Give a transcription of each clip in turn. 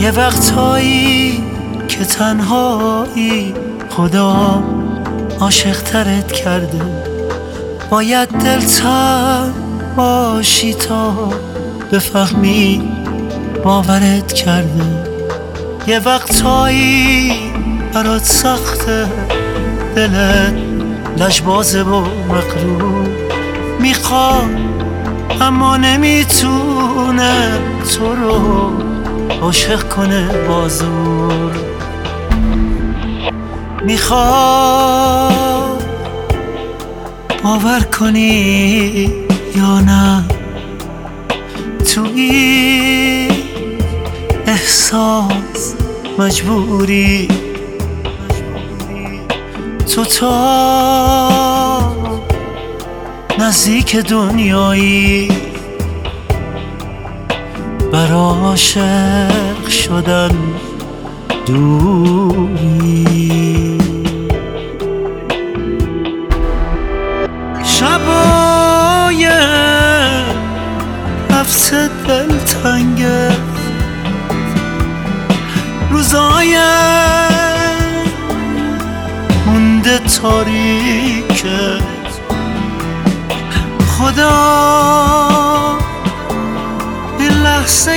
یه وقتایی که تنهایی خدا عاشق ترت کرده، باید دلتنگ باشی تا بفهمی باورت کرده. یه وقتایی برات سخته، دلت لجبازه و مغرور، میخواد اما نمیتونه تو رو عاشق کنه بازور. میخواد باور کنی یا نه، تو این احساس مجبوری، تو تا نزدیک دنیایی برا عاشق شدن دوری. شبای رفته دلتنگه، روزای مونده تاریکه، خدا این لحظه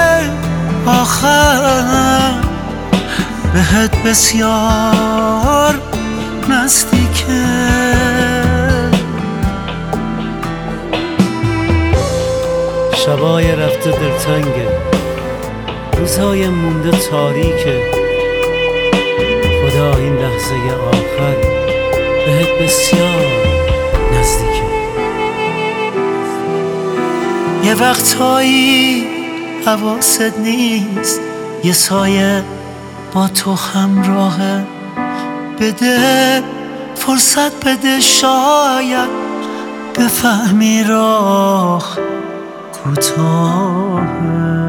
آخر بهت بسیار نزدیکه. شبای رفته دلتنگه، روزهای مونده تاریکه، خدا این لحظه آخر بهت بسیار نزدیکه. یه وقتایی حواست نیست، یه سایه با تو همراهه، بده فرصت بده، شاید بفهمی راه کوتاهه.